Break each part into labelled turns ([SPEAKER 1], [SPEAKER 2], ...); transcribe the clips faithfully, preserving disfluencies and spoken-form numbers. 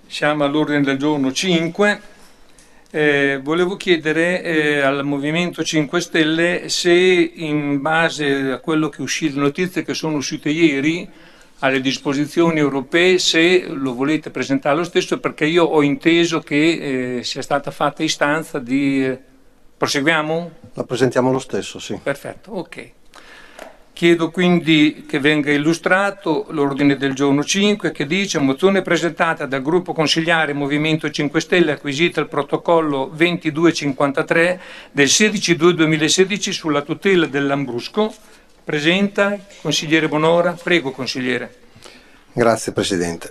[SPEAKER 1] Siamo all'ordine del giorno cinque. Eh, volevo chiedere eh, al Movimento cinque Stelle se, in base a quello che uscì, le notizie che sono uscite ieri, alle disposizioni europee, se lo volete presentare lo stesso, perché io ho inteso che eh, sia stata fatta istanza di... eh, proseguiamo?
[SPEAKER 2] La presentiamo lo stesso, sì.
[SPEAKER 1] Perfetto, ok. Chiedo quindi che venga illustrato l'ordine del giorno cinque, che dice: mozione presentata dal gruppo consigliare Movimento cinque Stelle acquisita il protocollo ventiduecentocinquantatré del sedici due duemilasedici sulla tutela del Lambrusco. Presenta il consigliere Bonora. Prego, consigliere.
[SPEAKER 2] Grazie Presidente.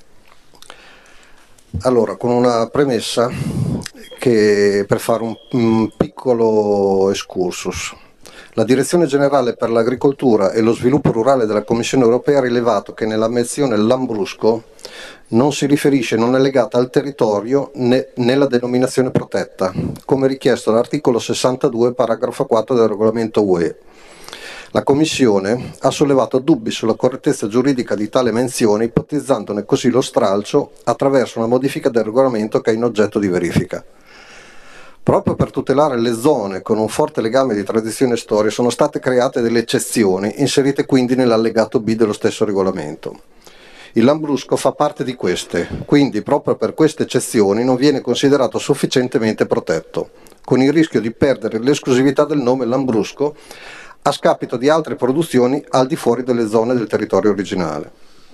[SPEAKER 2] Allora, con una premessa che per fare un, un piccolo excursus. La Direzione Generale per l'Agricoltura e lo Sviluppo Rurale della Commissione Europea ha rilevato che nella menzione Lambrusco non si riferisce, non è legata al territorio né nella denominazione protetta, come richiesto dall'articolo sessantadue, paragrafo quattro del regolamento U E. La Commissione ha sollevato dubbi sulla correttezza giuridica di tale menzione, ipotizzandone così lo stralcio attraverso una modifica del regolamento che è in oggetto di verifica. Proprio per tutelare le zone con un forte legame di tradizione e storia sono state create delle eccezioni, inserite quindi nell'allegato B dello stesso regolamento. Il Lambrusco fa parte di queste, quindi proprio per queste eccezioni non viene considerato sufficientemente protetto, con il rischio di perdere l'esclusività del nome Lambrusco a scapito di altre produzioni al di fuori delle zone del territorio originale.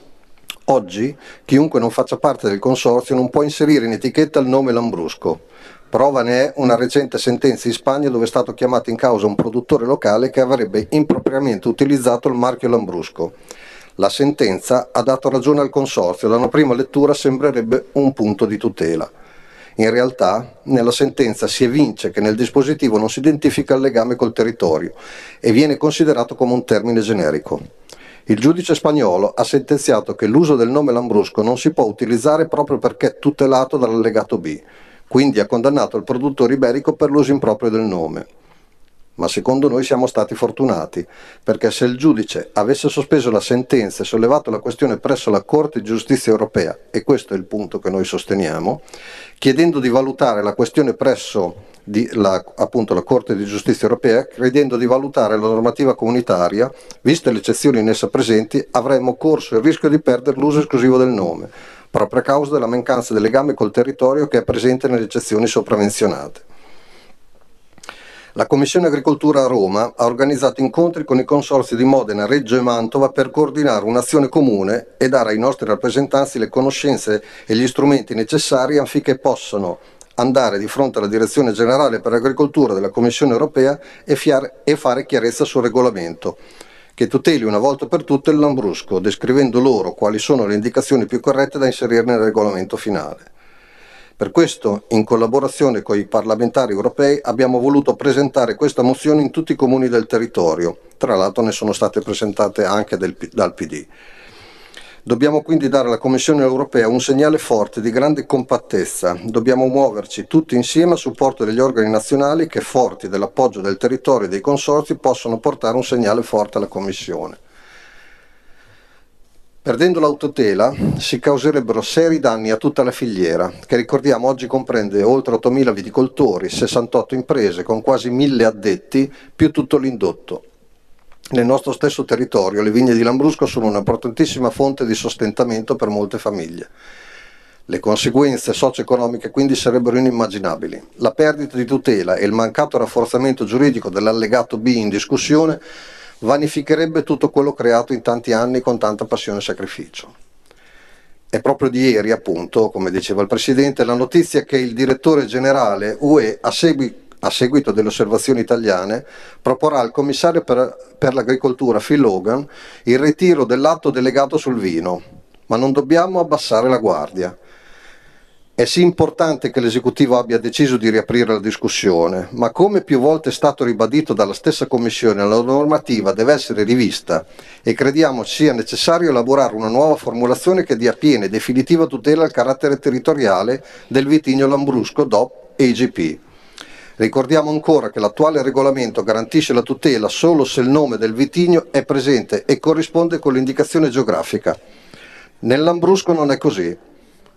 [SPEAKER 2] Oggi chiunque non faccia parte del consorzio non può inserire in etichetta il nome Lambrusco. Prova ne è una recente sentenza in Spagna dove è stato chiamato in causa un produttore locale che avrebbe impropriamente utilizzato il marchio Lambrusco. La sentenza ha dato ragione al consorzio, da una prima lettura sembrerebbe un punto di tutela. In realtà, nella sentenza si evince che nel dispositivo non si identifica il legame col territorio e viene considerato come un termine generico. Il giudice spagnolo ha sentenziato che l'uso del nome Lambrusco non si può utilizzare proprio perché è tutelato dall'allegato B. Quindi ha condannato il produttore iberico per l'uso improprio del nome. Ma secondo noi siamo stati fortunati, perché se il giudice avesse sospeso la sentenza e sollevato la questione presso la Corte di Giustizia Europea, e questo è il punto che noi sosteniamo, chiedendo di valutare la questione presso di, la, appunto, la Corte di Giustizia Europea, chiedendo di valutare la normativa comunitaria, viste le eccezioni in essa presenti, avremmo corso il rischio di perdere l'uso esclusivo del nome, proprio a causa della mancanza del legame col territorio che è presente nelle eccezioni sopramenzionate. La Commissione Agricoltura a Roma ha organizzato incontri con i consorzi di Modena, Reggio e Mantova per coordinare un'azione comune e dare ai nostri rappresentanti le conoscenze e gli strumenti necessari affinché possano andare di fronte alla Direzione Generale per l'Agricoltura della Commissione Europea e, fiare, e fare chiarezza sul regolamento, che tuteli una volta per tutte il Lambrusco, descrivendo loro quali sono le indicazioni più corrette da inserire nel regolamento finale. Per questo, in collaborazione con i parlamentari europei, abbiamo voluto presentare questa mozione in tutti i comuni del territorio, tra l'altro ne sono state presentate anche del, dal P D. Dobbiamo quindi dare alla Commissione europea un segnale forte di grande compattezza. Dobbiamo muoverci tutti insieme a supporto degli organi nazionali che, forti dell'appoggio del territorio e dei consorzi, possono portare un segnale forte alla Commissione. Perdendo l'autotela si causerebbero seri danni a tutta la filiera, che ricordiamo oggi comprende oltre ottomila viticoltori, sessantotto imprese con quasi mille addetti, più tutto l'indotto. Nel nostro stesso territorio le vigne di Lambrusco sono una importantissima fonte di sostentamento per molte famiglie. Le conseguenze socio-economiche quindi sarebbero inimmaginabili. La perdita di tutela e il mancato rafforzamento giuridico dell'allegato B in discussione vanificherebbe tutto quello creato in tanti anni con tanta passione e sacrificio. È proprio di ieri, appunto, come diceva il Presidente, la notizia che il direttore generale U E, a, segui, a seguito delle osservazioni italiane, proporrà al commissario per, per l'agricoltura Phil Hogan il ritiro dell'atto delegato sul vino, ma non dobbiamo abbassare la guardia. È sì importante che l'esecutivo abbia deciso di riaprire la discussione, ma come più volte è stato ribadito dalla stessa Commissione, la normativa deve essere rivista e crediamo sia necessario elaborare una nuova formulazione che dia piena e definitiva tutela al carattere territoriale del vitigno Lambrusco D O P e I G P. Ricordiamo ancora che l'attuale regolamento garantisce la tutela solo se il nome del vitigno è presente e corrisponde con l'indicazione geografica. Nel Lambrusco non è così.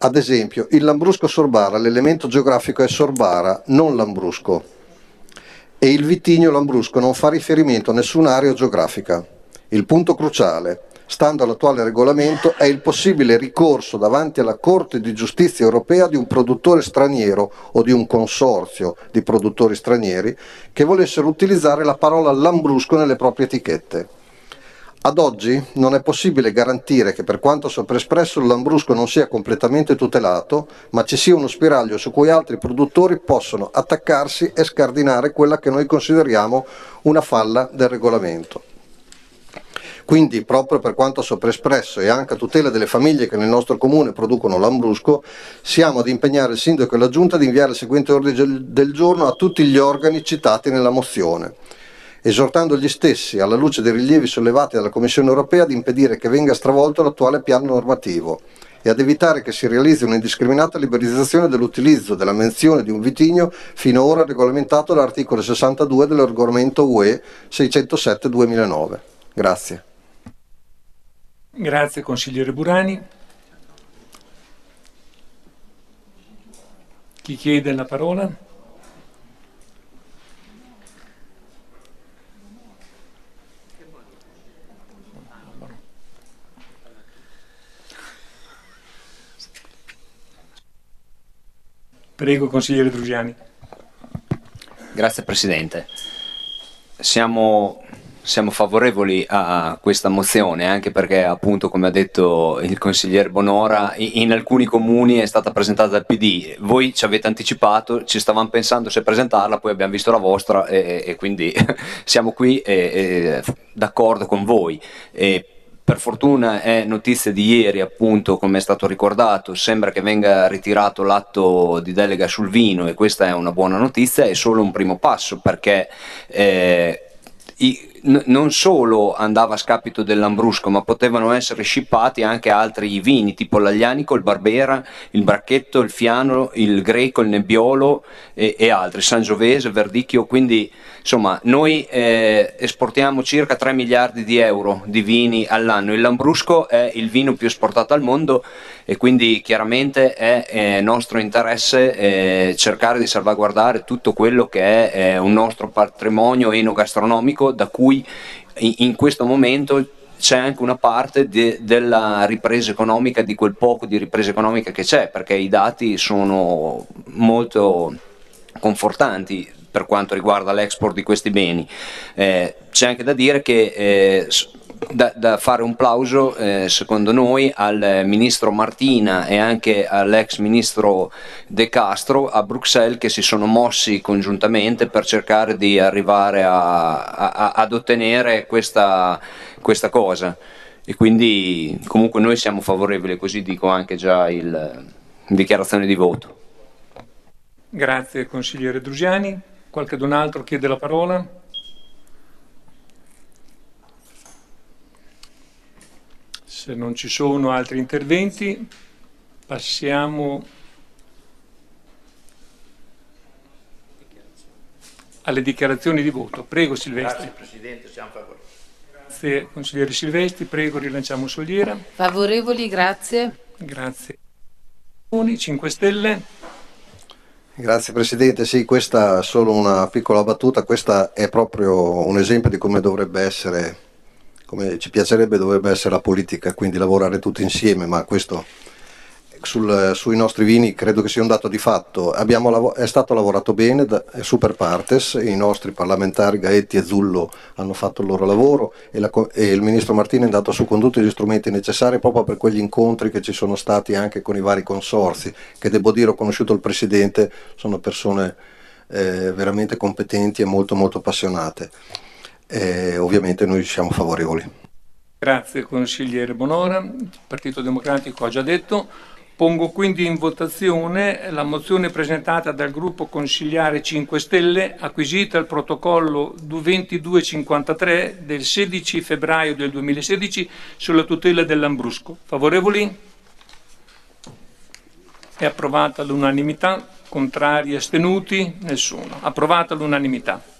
[SPEAKER 2] Ad esempio, il Lambrusco Sorbara, l'elemento geografico è Sorbara, non Lambrusco. E il vitigno Lambrusco non fa riferimento a nessuna area geografica. Il punto cruciale, stando all'attuale regolamento, è il possibile ricorso davanti alla Corte di Giustizia europea di un produttore straniero o di un consorzio di produttori stranieri che volessero utilizzare la parola Lambrusco nelle proprie etichette. Ad oggi non è possibile garantire che, per quanto sopra espresso, il Lambrusco non sia completamente tutelato, ma ci sia uno spiraglio su cui altri produttori possono attaccarsi e scardinare quella che noi consideriamo una falla del regolamento. Quindi, proprio per quanto sopra espresso e anche a tutela delle famiglie che nel nostro comune producono Lambrusco, siamo ad impegnare il Sindaco e la Giunta ad inviare il seguente ordine del giorno a tutti gli organi citati nella mozione, esortando gli stessi, alla luce dei rilievi sollevati dalla Commissione europea, ad impedire che venga stravolto l'attuale piano normativo e ad evitare che si realizzi un'indiscriminata liberalizzazione dell'utilizzo della menzione di un vitigno finora regolamentato dall'articolo sessantadue del regolamento U E seicentosette duemilanove. Grazie.
[SPEAKER 1] Grazie consigliere Burani. Chi chiede la parola? Prego, consigliere Drusiani.
[SPEAKER 3] Grazie Presidente. Siamo, siamo favorevoli a questa mozione anche perché, appunto, come ha detto il consigliere Bonora, in alcuni comuni è stata presentata dal P D. Voi ci avete anticipato, ci stavamo pensando se presentarla, poi abbiamo visto la vostra e, e quindi siamo qui e, e, d'accordo con voi. E, per fortuna è notizia di ieri, appunto, come è stato ricordato, sembra che venga ritirato l'atto di delega sul vino e questa è una buona notizia, è solo un primo passo perché eh, i, n- non solo andava a scapito del Lambrusco, ma potevano essere scippati anche altri vini tipo l'Aglianico, il Barbera, il Bracchetto, il Fiano, il Greco, il Nebbiolo e, e altri, Sangiovese, Verdicchio, quindi insomma noi eh, esportiamo circa tre miliardi di euro di vini all'anno, il Lambrusco è il vino più esportato al mondo e quindi chiaramente è eh, nostro interesse eh, cercare di salvaguardare tutto quello che è eh, un nostro patrimonio enogastronomico da cui in, in questo momento c'è anche una parte de, della ripresa economica, di quel poco di ripresa economica che c'è, perché i dati sono molto confortanti per quanto riguarda l'export di questi beni. Eh, c'è anche da dire che eh, da, da fare un plauso eh, secondo noi al ministro Martina e anche all'ex ministro De Castro a Bruxelles che si sono mossi congiuntamente per cercare di arrivare a, a, ad ottenere questa, questa cosa e quindi comunque noi siamo favorevoli, così dico anche già il, in dichiarazione di voto.
[SPEAKER 1] Grazie consigliere Drusiani. Qualche d'un altro chiede la parola? Se non ci sono altri interventi, passiamo alle dichiarazioni di voto. Prego Silvestri.
[SPEAKER 4] Grazie Presidente, siamo favorevoli.
[SPEAKER 1] Grazie consigliere Silvestri, prego rilanciamo Soliera.
[SPEAKER 5] Favorevoli, grazie.
[SPEAKER 1] Grazie. cinque Stelle.
[SPEAKER 2] Grazie Presidente, sì, questa è solo una piccola battuta, questa è proprio un esempio di come dovrebbe essere, come ci piacerebbe dovrebbe essere la politica, quindi lavorare tutti insieme, ma questo sul, sui nostri vini credo che sia un dato di fatto. Abbiamo, è stato lavorato bene, da, super partes, i nostri parlamentari Gaetti e Zullo hanno fatto il loro lavoro e, la, e il Ministro Martini è andato su con tutti gli strumenti necessari proprio per quegli incontri che ci sono stati anche con i vari consorzi, che devo dire ho conosciuto il Presidente, sono persone eh, veramente competenti e molto molto appassionate. E ovviamente noi siamo favorevoli.
[SPEAKER 1] Grazie consigliere Bonora, il Partito Democratico ha già detto. Pongo quindi in votazione la mozione presentata dal gruppo consigliare cinque Stelle, acquisita al protocollo ventiduecentocinquantatré del sedici febbraio del duemilasedici sulla tutela del Lambrusco. Favorevoli? È approvata all'unanimità. Contrari e astenuti? Nessuno. Approvata all'unanimità.